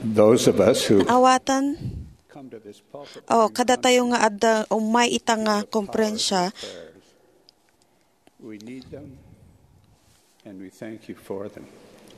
those of us who Awatan, come to this pulpit kada tayo nga adda umay ita nga komprensya, prayers, we need them and we thank you for them.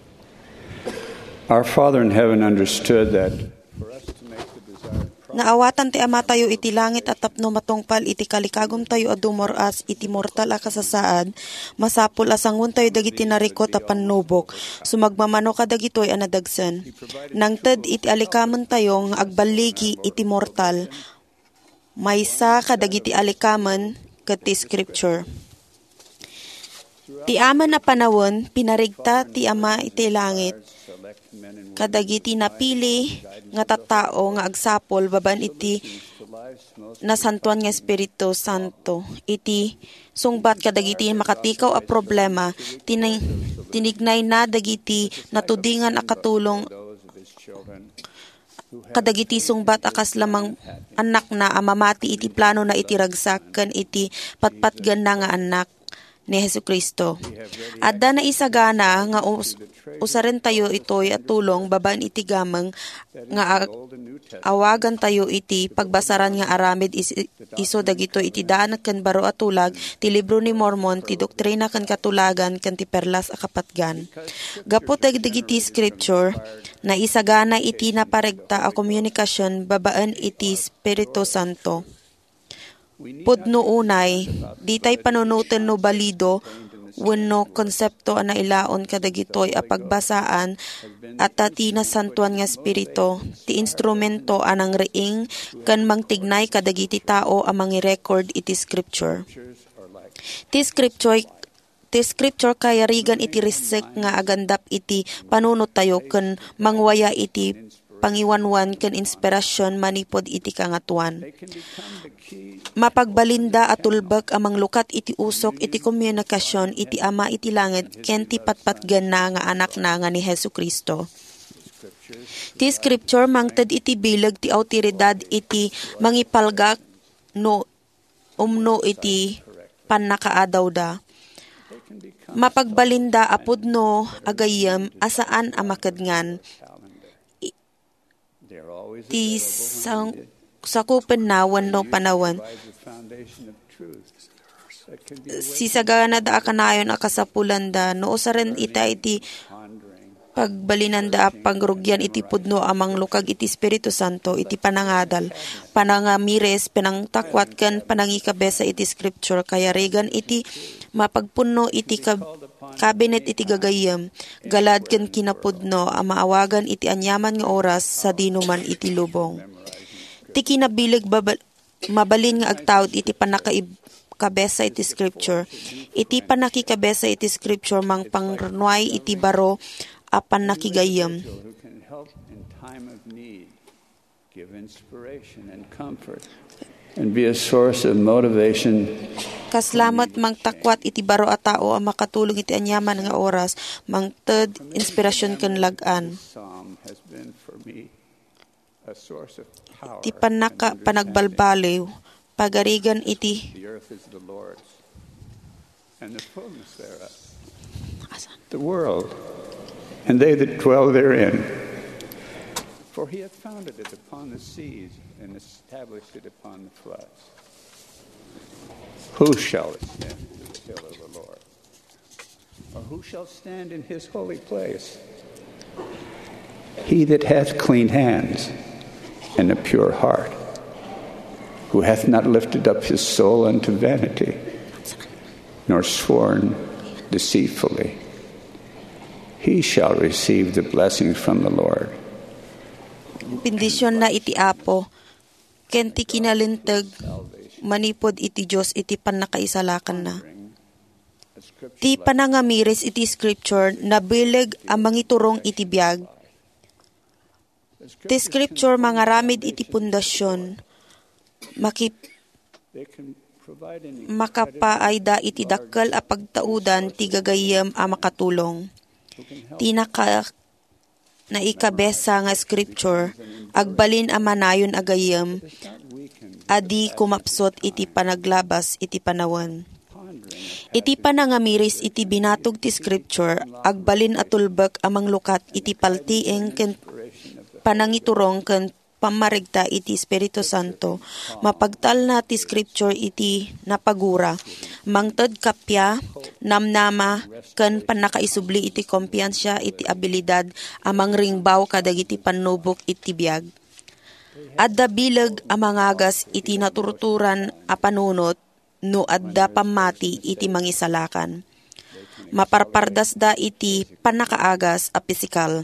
Our Father in heaven understood that for us to make the desired progress, naawatan ti Ama tayo iti langit at tapno matungpal iti kalikagom tayo adumoras iti mortal a kasasaad, masapul asangun tayo dagiti narikot a pannubok, sumagmamano ka dagitoy a nadagsen. Nangted iti alikamen tayo nga agbaligi iti mortal, maysa ka dagiti alikamen ket ti scripture. Ti aman a panawon, pinarigta ti Ama iti langit, select men and kadagiti napili nga tattao nga agsapol baban iti the lives most nasantuan nga Espiritu Santo. Iti sungbat kadagiti makatikaw a problema, tinignay na dagiti natudingan a katulong those of his children who have kadagiti sungbat akas lamang anak na amamati iti plano na iti ragsak ken iti patpatgan na nga anak ni Jesucristo. Adda na isagana nga usaren tayo itoy at tulong baban iti gameng nga Old and New Testament awagan tayo iti pagbasaran nga aramid iso dagito iti daan ken baro at tulag ti libro ni Mormon ti doktrina ken katulagan ken ti perlas a kapatgan. Gapot dagiti scripture na isagana iti naparegta a komunikasyon babaan iti Espiritu Santo. Pudno unay, ditay panunutan no balido, wenno konsepto na ilaon kadagitoy a pagbasaan at ti nasantuan nga espiritu, ti instrumento anang reing kan mangtignay kadagiti tao a mangi-record iti scripture. Ti scripture kaya rigan iti risek nga agandap iti panunot tayo ken mangwaya iti pangiwanwan ken inspirasyon manipod iti kangatuan. Mapagbalinda at tulbag amang lukat iti usok iti komunikasyon iti Ama iti langit ken ti patpatgan na nga anak na nga ni Jesucristo. Ti scripture mangted iti bilag ti awtoridad iti mangipalgak no umno iti pannakaadaw da. Mapagbalinda apudno agayem asaan a makadngan they're always ti sakupen na wenno panawan. provide the foundation of truth that can be Sisagana da akanayon akasapulan da no usaren ita iti pondering pagbalinan da pangrugyan iti pudno amang lukag iti Espiritu Santo iti panangadal panangamires penangtakwat ken panangikabesa iti scripture kaya regan iti mapagpunno iti kabinet iti gagayem galad ken kinapudno a maawagan iti anyaman nga oras sa dinuman iti lubong. Ti kinabileg mabalin nga agtawd iti panakaibkabesa iti scripture. Iti panakikabesa iti scripture mang pangrunway iti baro apan nakigayem. who can help in time of need, give inspiration and comfort, and be a source of motivation. Kaslamat mangtakwat iti baro a tao ang makatulong iti anyaman nga oras mangted inspirasyon ken lag-an. Psalm has been for me a source of power. Ti panagbalbaliw pagarigan iti The earth is the Lord's, and the fullness thereof, the world, and they that dwell therein. For he hath founded it upon the seas and established it upon the floods. Who shall ascend to the hill of the Lord? Or who shall stand in his holy place? He that hath clean hands and a pure heart, who hath not lifted up his soul unto vanity, nor sworn deceitfully. He shall receive the blessings from the Lord. bendisyon na iti Apo ken ti kinalinteg manipod iti Dios iti pannakaisalakan na. Ti panangamiris iti scripture nabileg ang mangiturong iti biag. Ti scripture mangaramid iti pundasyon makapaayda iti dakkel a pagtaudan ti gagayem a makatulong. Ti naikabesa nga scripture agbalin a manayon agayem adi kumapsot iti panaglabas iti panawan. Iti panangamiris iti binatog ti scripture agbalin at tulbek amang lukat iti paltieng ken panangiturong ken pamarigta iti Espiritu Santo. Mapagtal na ti scripture iti napagura. Mangted kapya, namnama, ken panakaisubli iti kumpiyansya iti abilidad amang ringbaw kadagiti panubok iti biag. Adda bileg amangagas iti naturuturan a panunot no adda pamati iti mangisalakan. Maparpardas da iti panakaagas a pisikal.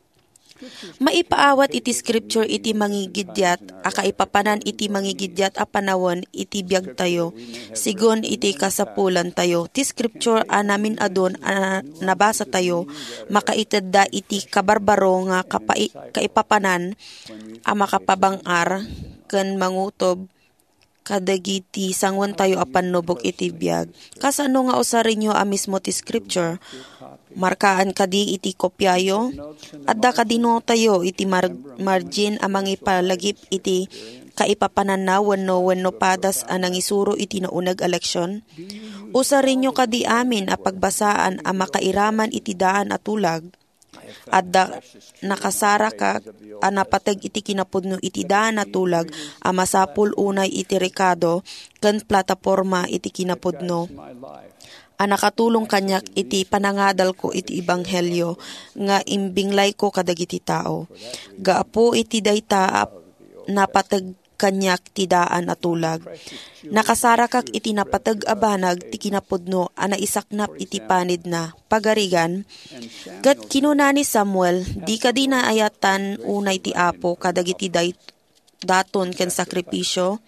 Maipaawat iti scripture iti mangigidyat, akaipapanan iti mangigidyat a panawon iti biag tayo, sigon iti kasapulan tayo. Ti scripture a namin adon a nabasa tayo, makaited da iti kabarbaro nga kaipapanan a makapabangar ken mangutob kadagiti sangwan tayo a panubok iti biag. Kasano nga usarin nyo a mismo ti scripture? Markaan kadi iti kopyayo, adda kadino tayo iti margin a mangipalagip iti kaipapanan na wenno padas a nangisuro iti naunag eleksyon. Usarin nyo kadi amin a pagbasaan a makairaman iti daan at tulag. Adda nakasara ka a napateg iti kinapudno iti daan at tulag a masapul unay iti rekado ken plataporma iti kinapudno. A nakatulong kanyak iti panangadal ko iti ebanghelyo nga imbinglay ko kadagiti tao. Gaapo iti dayta napateg kanyak ti daan at tulag. Nakasarakak iti napateg abanag ti kinapudno a naisaknap iti panid na pagarigan. Kat kinuna ni Samuel, di ka di naayatan unay ti apo kadagiti daton ken sakripisyo.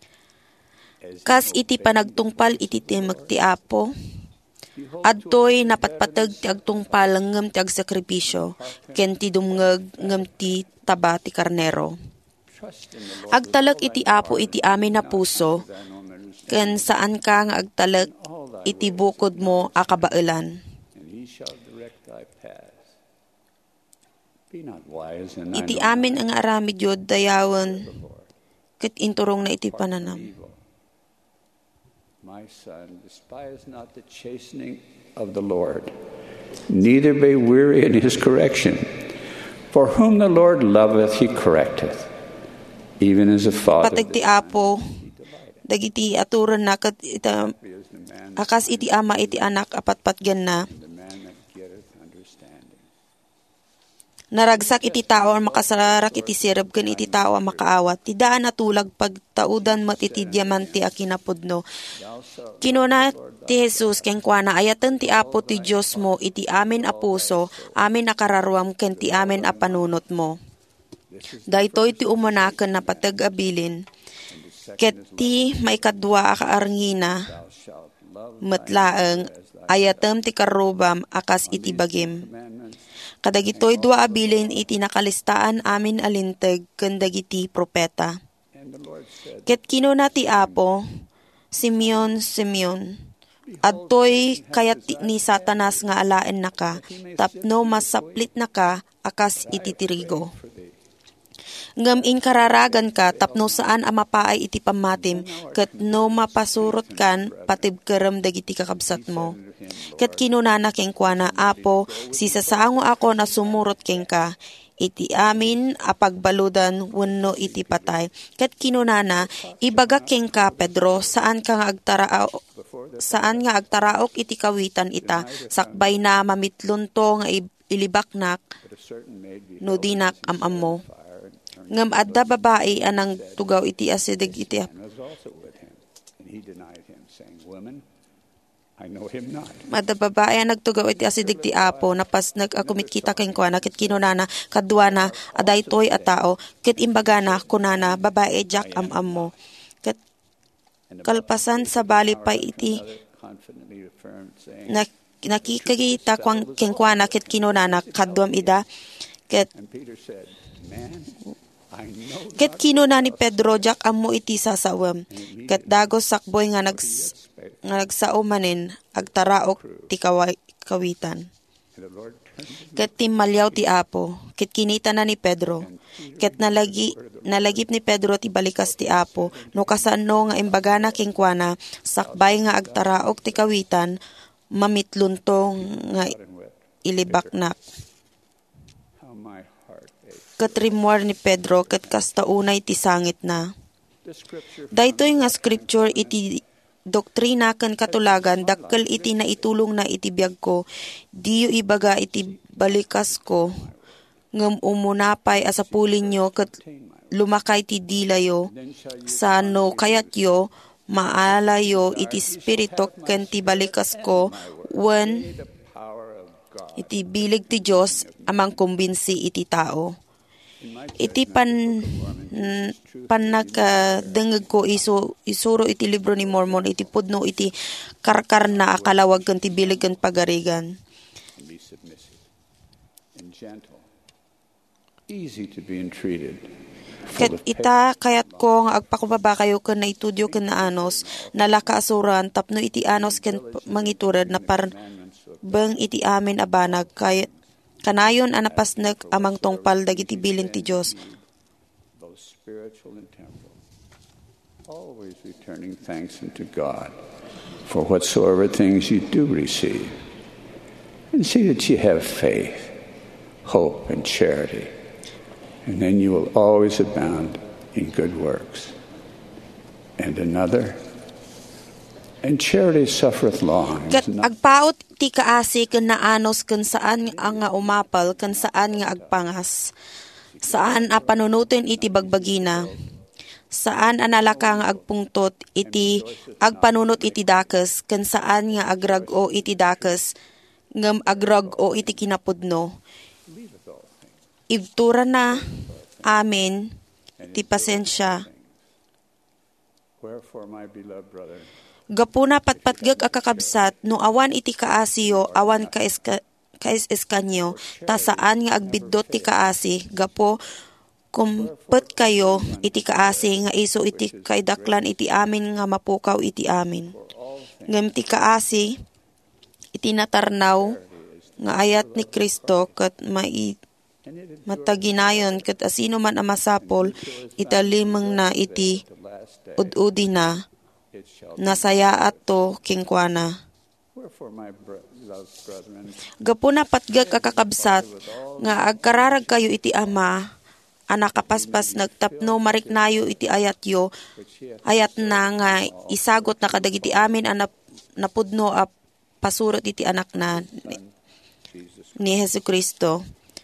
Kas iti panagtungpal iti timag ti apo. Adtoy napatpatag ti agtungpal ngem ti agsakripisyo, ken ti dumngeg ngem ti taba ti karnero. Agtalek iti apo iti amin na puso, ken saan ka nga agtalek iti bukod mo a kabaelan. Iti amin ang aramid yod dayawan, ket inturong na iti pananam. My son, despise not the chastening of the Lord, neither be weary in his correction. For whom the Lord loveth, he correcteth, even as a father. Patag ti apo, dagiti aturan na kat akas iti ama iti anak apatpatgan na. Naragsak iti tao ang makasararak iti sirab ken iti tao ang makaawat. Ti daan natulag pagtaudan mat iti diamante a kinapudno. Kinuna ti Jesus ken kuana ayaten ti apo ti Dios mo iti amin a puso, amin a kararwam ken ti amin a panunot mo. Daytoy ti umuna ken napateg abilin. Ket ti maikadwa a kaarngina metlaeng ayatem ti karubam akas iti bagim. Kadagitoy dua abilin iti nakalistaan amin alinteg ken dagiti propeta. Ket kinuna ti apo, Simeon, adtoy kayat ni Satanas nga alaen naka, tapno masaplit naka akas iti tirigo. Ngem inkararagan ka tapno saan a mapaay iti pamatim, ket no mapasurot kan patibkerem dagiti kakabsat mo. Ket kinunana keng kuana, apo, sisasaango ako na sumurot keng ka, iti amin apagbaludan wenno iti patay. Ket kinunana, ibaga keng ka, Pedro, saan nga agtaraok iti kawitan ita, sakbay na mamitlon to nga ilibaknak, no dinak amam mo. Ngem adda babae anang tugaw iti asideg iti Adda babae ang nagtugaw iti asidig ti apo, napas nag-akumit kita keng kuana, kit kinunana, kadwana, adaytoy a tao, kit imbagana, kunana, babae jak amam mo. Kit kalpasan sa balipay iti, nakikagita keng kuana, kit kinunana, kadwam ida, kit kinuna ni Pedro, jak ammo iti sasawam, kit dagos sakboy nga nagsaumanin, agtaraok ti kawitan. Ket timmalyaw ti apo, ket kinita na ni Pedro, ket nalagip ni Pedro ti balikas ti apo, no kasano nga imbagana king kuana, sakbay nga agtaraok ti kawitan, mamitluntong nga ilibaknak. my heart aches. katrimwar ni Pedro ket kastaunay ti sangit na. The scripture Daytoy nga scripture iti doktrina ken katulagan dakkel iti naitulong na iti biag ko, diyo ibaga iti balikas ko, ngem umunapay asapulin nyo ket lumakay ti dilayo, sano kayatyo, maalayo iti spirito ken ti balikas ko, wen the power of God. iti bilig ti Dios amang kumbinsi iti tao. Iti panagdengeg ko isuro iti libro ni Mormon iti pudno iti karkar na akalawag ken ti bilig ken pagarigan. And be submissive and gentle, easy to be entreated, Ket ita kayat ko nga agpakubaba kayo ken naitudyo ken naanos nalakaasuran tapno iti anos ken mangiturad na beng iti amin abanag kay kanayon anapasnek amang tungpal dagiti bilin ti Dios. both spiritual and temporal, always returning thanks unto God for whatsoever things you do receive, and see that you have faith, hope, and charity, and then you will always abound in good works. And another, and charity suffereth long. Ket agpaot ti kaasi ken naanos ken saan nga umapal ken saan nga agpangas. Saan a panunutin iti bagbagina. Saan analaka nga agpungtot iti agpanunot iti dakes ken saan nga agrag-o iti dakes ngem agrag-o iti kinapudno. Ibtura na amin ti pasensya. Wherefore, my beloved brother, Gapuna patpatgag akakabsat no awan iti kaasiyo awan kaiskanyo ta saan nga agbiddot ti kaasi gapo kumpet kayo iti kaasi nga iso iti kaidaklan iti amin nga mapukaw iti amin. Ngem ti kaasi iti natarnaw nga ayat ni Kristo ket mataginayon ket asino man a masapol italimeng na iti ududi na nasaya ato kingkwana. wherefore, my beloved brethren, Gapuna patgag kakakabsat nga agkararag kayo iti ama anak kapaspas nagtapno mariknayo iti ayatyo ayat na nga isagot na kadagiti amin anap napudno a pasurot iti anak na ni Jesucristo.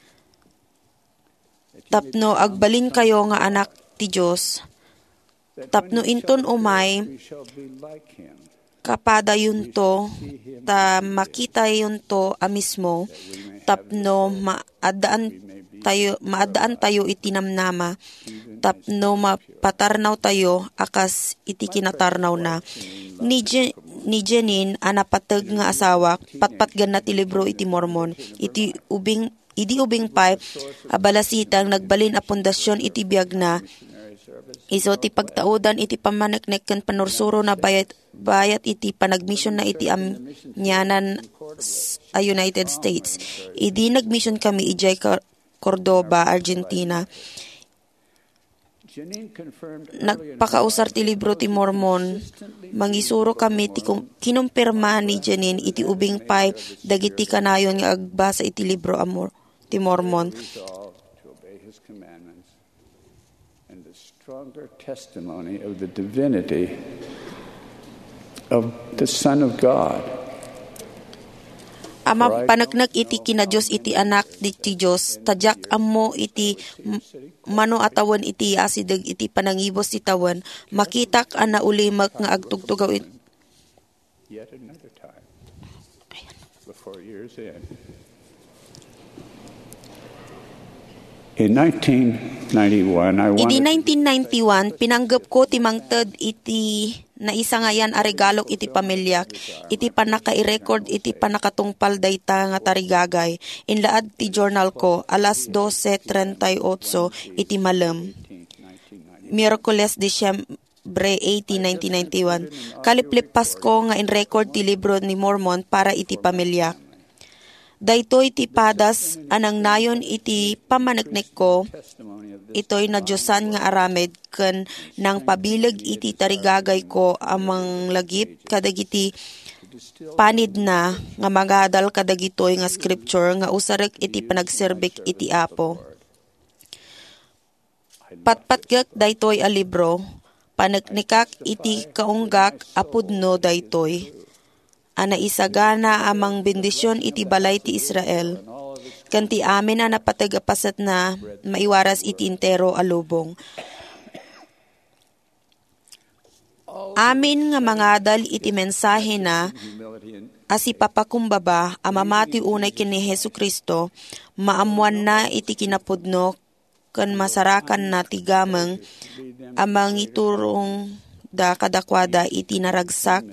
Tapno agbalin kayo nga anak ti Dios. Tapno inton umay we shall be like him, kapada yun to, ta makita yun to amismo, tapno maadaan tayo itinamnama, tapno mapatarnaw tayo akas iti kinatarnaw na. Ni Jenin, anapatag nga asawa, patpatgan na ti libro iti Mormon, idi ubing pay, abalasitang nagbalin a pundasyon iti biag na, iso ti pagtaudan iti pamaneknek ken panursuro na bayat iti panagmission na iti amnyanan a United States. Idi nagmission kami ijay Cordoba, Argentina. Nagpakausar ti libro ti Mormon. Mangisuro kami ti kinumpirma ni Jenin iti ubing pay dagiti kanayon nga agbasa iti libro ti Mormon. Stronger testimony of the divinity of the Son of God. Ama panagnak iti kina Dios iti anak ti Dios tadyak ammo iti mano atawan iti asideg iti panangibos ti tawan makitak ana ulimak nga agtugtugaw Yet another time, before years end. In 1991, Idi 1991, pinanggap ko ti mangted iti naisangayan a regalok iti pamilya. Iti panaka-i-record iti panakatungpal dayta nga tarigagay. Inlaad ti journal ko, alas 12:38 iti malem. Miyerkules, Disyembre 18, 1991. Kaliplip Pasko nga in-record ti libro ni Mormon para iti pamilya. Daytoy ti padas anang nayon iti pamaneknek ko, ito'y nadyosan nga aramid ken nang pabileg iti tarigagay ko amang lagip kadagiti panid na nga magadal kadagitoy nga scripture nga usarek iti panagserbik iti Apo. Patpatgak daytoy a libro, panagnikak iti kaunggak apudno daytoy. Ana isagana amang bendisyon iti balay ti Israel. Kanti amin na napatagapasat na maiwaras iti intero a lubong. Amin nga mangadal iti mensahe na asi papakumbaba amamati unay kini Hesu Kristo maamuan na iti kinapudno kan masarakan na tigameng amang iturong da kadakwada iti naragsak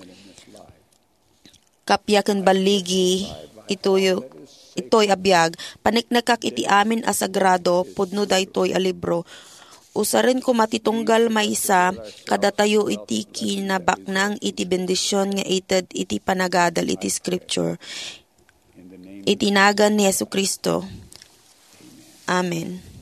kapyaken baligi itoy abiyag paniknakak iti amin a sagrado pudno daytoy a libro. Usarin ko matitunggal maysa kadatayo iti kinabaknang iti bendisyon nga ited iti panagadal iti scripture. Itinagan ni Yesu Kristo. Amen.